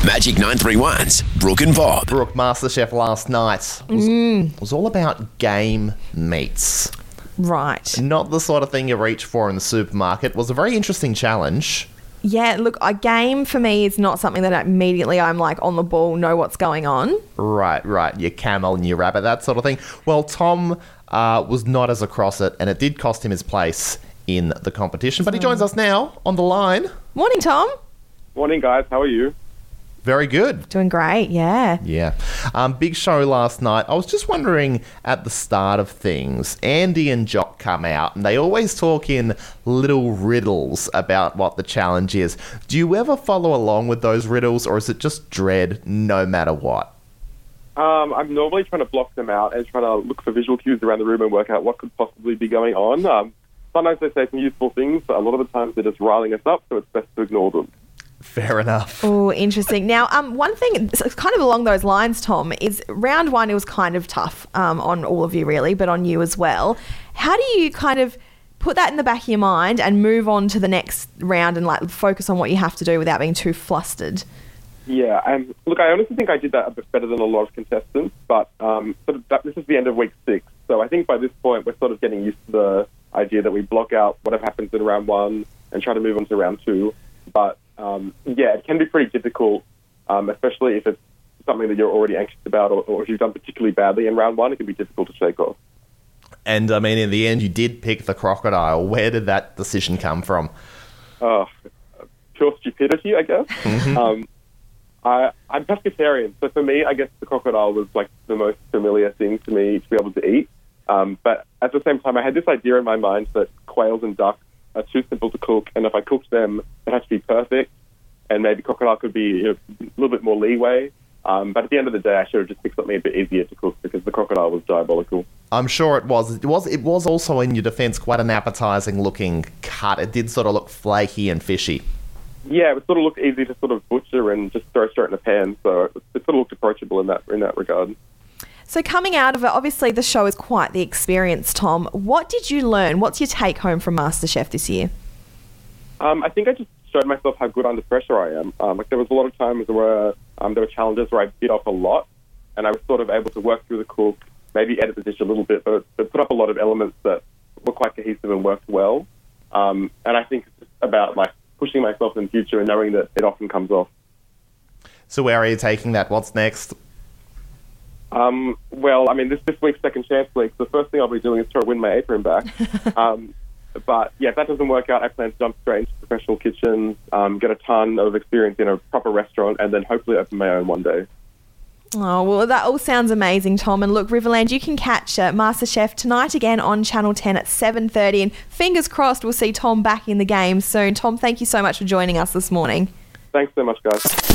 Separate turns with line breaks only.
Magic 931's Brooke and Bob.
Brooke, MasterChef last night was all about game meats.
Right.
Not the sort of thing you reach for in the supermarket. It was a very interesting challenge.
Yeah, look, a game for me is not something that immediately I'm like on the ball, know what's going on.
Right. Your camel and your rabbit, that sort of thing. Well, Tom was not as across it, and it did cost him his place in the competition. But he joins us now on the line.
Morning, Tom.
Morning, guys. How are you?
Very good.
Doing great, yeah.
Yeah. Big show last night. I was just wondering, at the start of things, Andy and Jock come out and they always talk in little riddles about what the challenge is. Do you ever follow along with those riddles, or is it just dread no matter what?
I'm normally trying to block them out and trying to look for visual cues around the room and work out what could possibly be going on. Sometimes they say some useful things, but a lot of the times they're just riling us up, so it's best to ignore them.
Fair enough.
Oh, interesting. Now, one thing, kind of along those lines, Tom, is round one, it was kind of tough on all of you, really, but on you as well. How do you kind of put that in the back of your mind and move on to the next round and like focus on what you have to do without being too flustered?
Yeah, look, I honestly think I did that a bit better than a lot of contestants, but this is the end of week 6, so I think by this point we're sort of getting used to the idea that we block out whatever happens in round 1 and try to move on to round 2. But it can be pretty difficult, especially if it's something that you're already anxious about, or if you've done particularly badly in round 1, it can be difficult to shake off.
And, I mean, in the end, you did pick the crocodile. Where did that decision come from?
Pure stupidity, I guess.
Mm-hmm.
I'm pescatarian, so for me, I guess the crocodile was like the most familiar thing to me to be able to eat. But at the same time, I had this idea in my mind that quails and ducks are too simple to cook, and if I cooked them, it has to be perfect, and maybe crocodile could be a little bit more leeway. But at the end of the day, I should have just picked something a bit easier to cook because the crocodile was diabolical. I'm
sure it was. It was also, in your defence, quite an appetising-looking cut. It did sort of look flaky and fishy.
Yeah, it would sort of look easy to sort of butcher and just throw straight in a pan, so it sort of looked approachable in that regard.
So coming out of it, obviously the show is quite the experience, Tom. What did you learn? What's your take home from MasterChef this year?
I think I just showed myself how good under pressure I am. There was a lot of times where there were challenges where I bit off a lot, and I was sort of able to work through the cook, maybe edit the dish a little bit, but put up a lot of elements that were quite cohesive and worked well. And I think it's just about like pushing myself in the future and knowing that it often comes off.
So where are you taking that? What's next?
This week's second chance week. The first thing I'll be doing is try to win my apron back. But yeah, if that doesn't work out, I plan to jump straight into professional kitchens, get a ton of experience in a proper restaurant, and then hopefully open my own one day.
Oh, well, that all sounds amazing, Tom. And look, Riverland, you can catch MasterChef tonight again on Channel 10 at 7:30. And fingers crossed we'll see Tom back in the game soon. Tom, thank you so much for joining us this morning.
Thanks so much, guys.